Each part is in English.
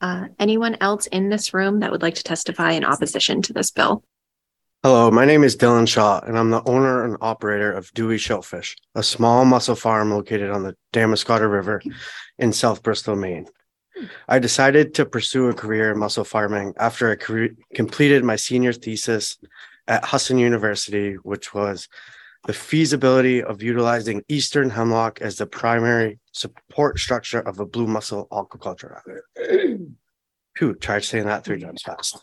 Anyone else in this room that would like to testify in opposition to this bill? Hello, my name is Dylan Shaw, and I'm the owner and operator of Dewey Shellfish, a small mussel farm located on the Damariscotta River in South Bristol, Maine. I decided to pursue a career in mussel farming after I completed my senior thesis at Husson University, which was the feasibility of utilizing eastern hemlock as the primary support structure of a blue mussel aquaculture. Phew, tried saying that 3 times fast.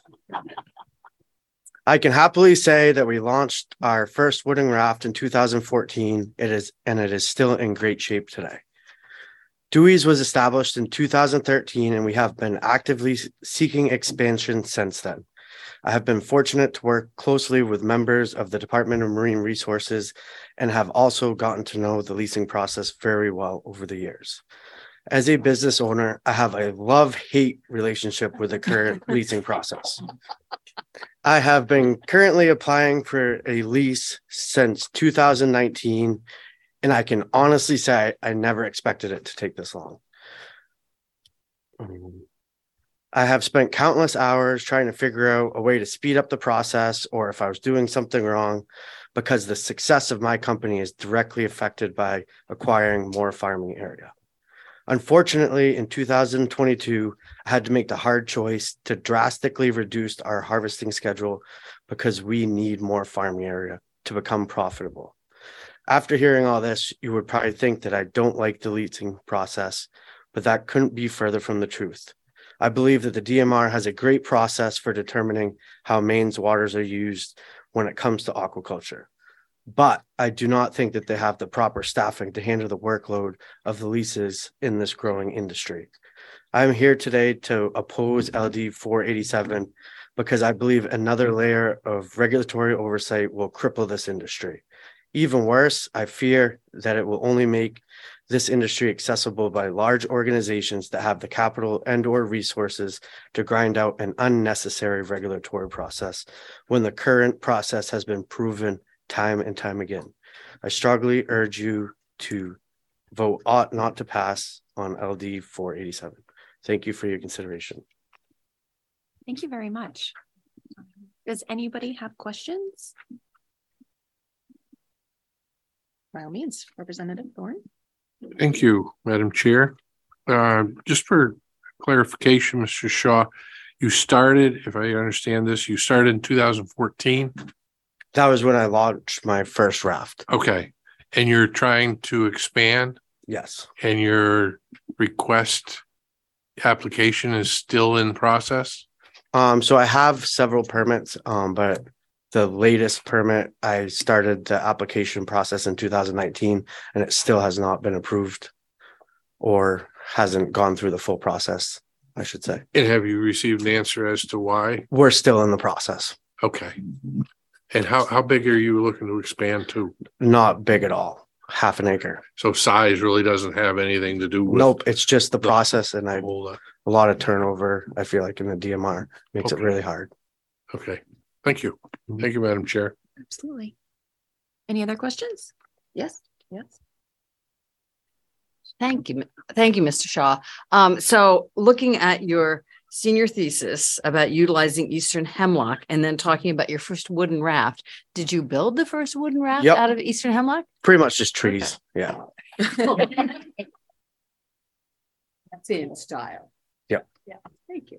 I can happily say that we launched our first wooden raft in 2014. It is still in great shape today. Dewey's was established in 2013, and we have been actively seeking expansion since then. I have been fortunate to work closely with members of the Department of Marine Resources and have also gotten to know the leasing process very well over the years. As a business owner, I have a love-hate relationship with the current leasing process. I have been currently applying for a lease since 2019, and I can honestly say I never expected it to take this long. I have spent countless hours trying to figure out a way to speed up the process, or if I was doing something wrong, because the success of my company is directly affected by acquiring more farming area. Unfortunately, in 2022, I had to make the hard choice to drastically reduce our harvesting schedule because we need more farming area to become profitable. After hearing all this, you would probably think that I don't like the leasing process, but that couldn't be further from the truth. I believe that the DMR has a great process for determining how Maine's waters are used when it comes to aquaculture. But I do not think that they have the proper staffing to handle the workload of the leases in this growing industry. I'm here today to oppose LD 487 because I believe another layer of regulatory oversight will cripple this industry. Even worse, I fear that it will only make this industry accessible by large organizations that have the capital and/or resources to grind out an unnecessary regulatory process when the current process has been proven time and time again. I strongly urge you to vote ought not to pass on LD 487. Thank you for your consideration. Thank you very much. Does anybody have questions? By all means, Representative Thorne. Thank you, Madam Chair. Just for clarification, Mr. Shaw, you started, if I understand this, you started in 2014? That was when I launched my first raft. Okay. And you're trying to expand? Yes. And your request application is still in process? So I have several permits, but the latest permit, I started the application process in 2019, and it still has not been approved or hasn't gone through the full process, I should say. And have you received an answer as to why? We're still in the process. Okay. And how big are you looking to expand to? Not big at all. Half an acre. So size really doesn't have anything to do with. Nope, it's just the process, and a whole, lot of turnover. I feel like in the DMR makes it really hard. Okay, thank you. Thank you, Madam Chair. Absolutely. Any other questions? Yes. Yes. Thank you, Mr. Shaw. So looking at your senior thesis about utilizing eastern hemlock and then talking about your first wooden raft, did you build the first wooden raft out of eastern hemlock? Pretty much just trees. Okay. Yeah. That's in style. Yep. Yeah. Thank you.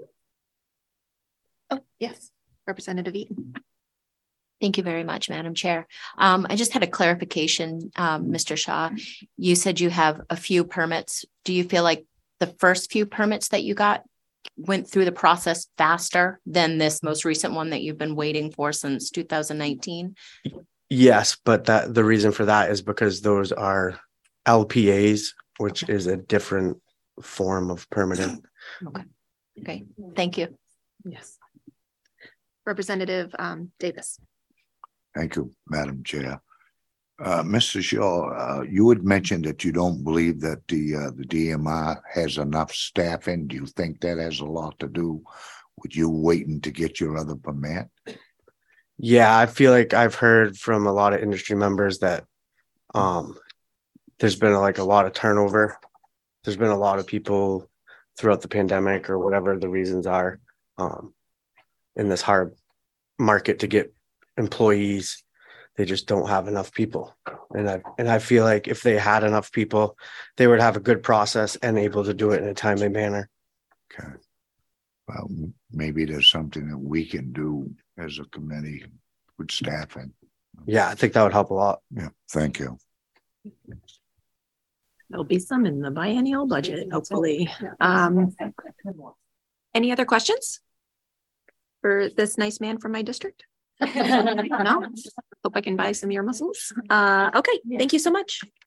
Oh, yes. Representative Eaton. Thank you very much, Madam Chair. I just had a clarification, Mr. Shaw. You said you have a few permits. Do you feel like the first few permits that you got went through the process faster than this most recent one that you've been waiting for since 2019? Yes, but the reason for that is because those are LPAs, which is a different form of permitting. Okay. Thank you. Yes. Representative Davis. Thank you, Madam Chair. Mr. Shaw, you had mentioned that you don't believe that the DMR has enough staffing. Do you think that has a lot to do with you waiting to get your other permit? Yeah, I feel like I've heard from a lot of industry members that there's been a lot of turnover. There's been a lot of people throughout the pandemic or whatever the reasons are, in this hard market to get employees. They just don't have enough people. And I feel like if they had enough people, they would have a good process and able to do it in a timely manner. Okay. Well, maybe there's something that we can do as a committee with staffing. Yeah, I think that would help a lot. Yeah, thank you. There'll be some in the biennial budget, hopefully. Any other questions for this nice man from my district? No? Hope I can buy some ear mussels. Okay, thank you so much.